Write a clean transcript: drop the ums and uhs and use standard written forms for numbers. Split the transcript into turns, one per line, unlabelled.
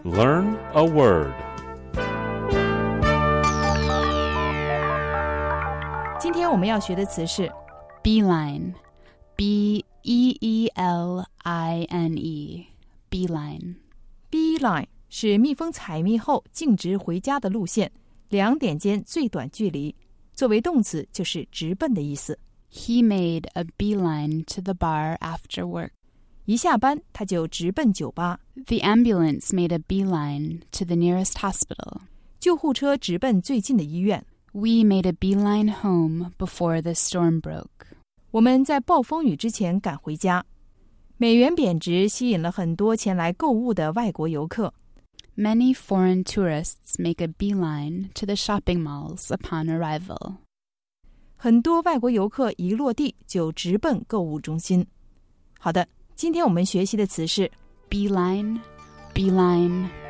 Learn a word.
今天我们要学的词是
Beeline, B-E-E-L-I-N-E, Beeline.
beeline 是蜜蜂采蜜后径直回家的路线，两点间最短距离。作为动词就是直奔的意思。
He made a beeline to the bar after work.
一下班他就直奔酒吧。
The ambulance made a beeline to the nearest hospital.
救护车直奔最近的医院。
We made a beeline home before the storm broke.
我们在暴风雨之前赶回家。美元贬值吸引了很多前来购物的外国游客。
Many foreign tourists make a beeline to the shopping malls upon arrival.
很多外国游客一落地就直奔购物中心。好的，今天我们学习的词是
Beeline, beeline,